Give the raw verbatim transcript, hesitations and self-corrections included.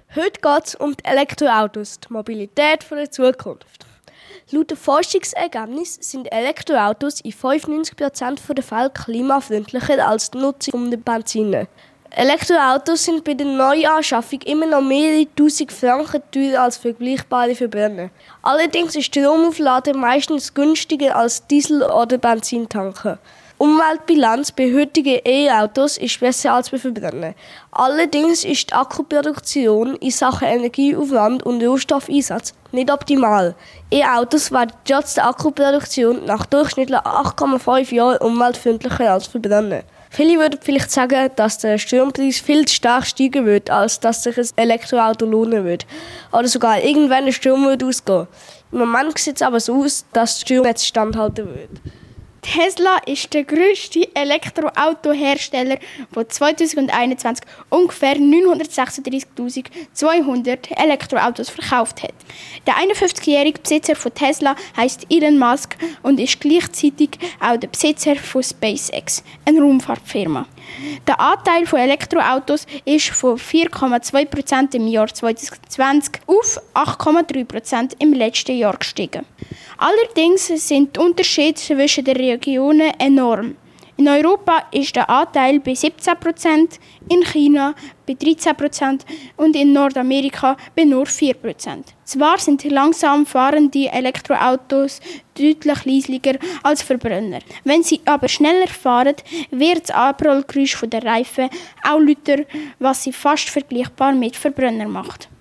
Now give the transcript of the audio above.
Heute geht es um die Elektroautos, die Mobilität der Zukunft. Laut den Forschungsergebnissen sind Elektroautos in fünfundneunzig Prozent der Fälle klimafreundlicher als die Nutzung der Benziner. Elektroautos sind bei der Neuanschaffung immer noch mehrere tausend Franken teurer als vergleichbare Verbrenner. Allerdings ist Stromaufladen meistens günstiger als Diesel- oder Benzintanken. Umweltbilanz bei heutigen E-Autos ist besser als bei Verbrennern. Allerdings ist die Akkuproduktion in Sachen Energieaufwand und Rohstoffeinsatz nicht optimal. E-Autos werden trotz der Akkuproduktion nach durchschnittlich acht Komma fünf Jahren umweltfreundlicher als Verbrenner. Viele würden vielleicht sagen, dass der Strompreis viel zu stark steigen wird, als dass sich ein Elektroauto lohnen würde. Oder sogar irgendwann der Strom würde ausgehen. Im Moment sieht es aber so aus, dass der Strom jetzt standhalten wird. Tesla ist der grösste Elektroautohersteller, der zwanzig einundzwanzig ungefähr neunhundertsechsunddreißigtausendzweihundert Elektroautos verkauft hat. Der einundfünfzigjährige Besitzer von Tesla heisst Elon Musk und ist gleichzeitig auch der Besitzer von SpaceX, einer Raumfahrtfirma. Der Anteil von Elektroautos ist von vier Komma zwei Prozent im Jahr zweitausendzwanzig auf acht Komma drei Prozent im letzten Jahr gestiegen. Allerdings sind die Unterschiede zwischen den Regionen enorm. In Europa ist der Anteil bei siebzehn Prozent, in China bei dreizehn Prozent und in Nordamerika bei nur vier Prozent. Zwar sind langsam fahrende Elektroautos deutlich leislicher als Verbrenner. Wenn sie aber schneller fahren, wird das Abrollgeräusch der Reifen auch lauter, was sie fast vergleichbar mit Verbrenner macht.